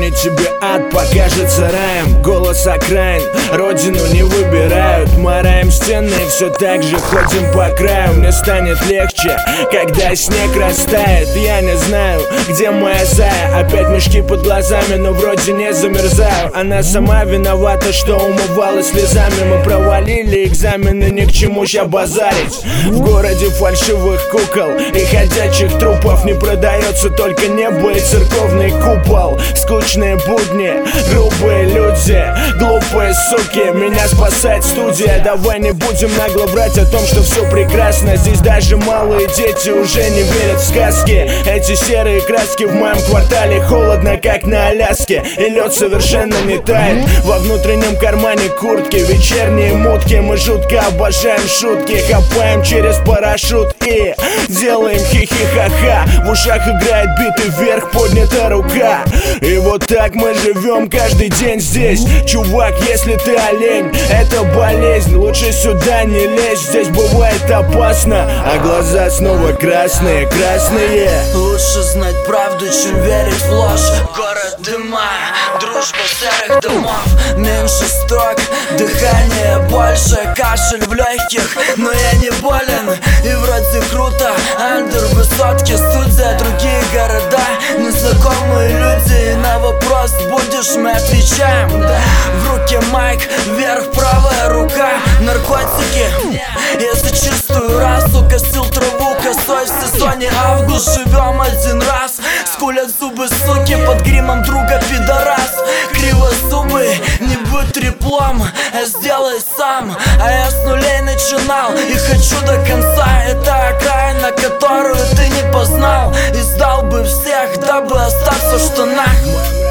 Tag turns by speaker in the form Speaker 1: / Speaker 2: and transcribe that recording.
Speaker 1: Станет тебе ад, покажется раем. Голос окраин, родину не выбирают. Мараем стены, все так же ходим по краю. Мне станет легче, когда снег растает. Я не знаю, где моя зая. Опять мешки под глазами, но вроде не замерзаю. Она сама виновата, что умывалась слезами. Мы провалили экзамены, ни к чему ща базарить. В городе фальшивых кукол и ходячих трупов. Не продается только небо и церковный купол. Скучные будни, грубые люди, глупые суки. Меня спасает студия. Давай не будем нагло врать о том, что все прекрасно. Здесь даже малые дети уже не верят в сказки. Эти серые краски в моем квартале. Холодно, как на Аляске, и лед совершенно не тает. Во внутреннем кармане куртки вечерние мутки. Мы жутко обожаем шутки. Хапаем через парашют и делаем хихи-ха-ха. В ушах играет биты, вверх поднята рука. И вот так мы живем каждый день здесь. Чувак, если ты олень, это болезнь. Лучше сюда не лезь, здесь бывает опасно. А глаза снова красные, красные.
Speaker 2: Лучше знать правду, чем верить в ложь. Город дыма, дружба серых домов. Меньше строк, дыхание больше. Кашель в легких, но я не болен. И вроде круто, андер высотки, студия, другие города, незнакомые люди. И на вопрос будешь, мы отвечаем. В руке майк, вверх правая рука. Наркотики, если чистую расу. Косил траву косой в сезоне август. Живем один раз, скулят зубы суки под гримом друга пидорас. Криво зубы, не будь треплом, а сделай сам. А я с нулей начинал и хочу до конца. Это окраина, которую ты не познал. И сдал бы всех, дабы остаться в штанах.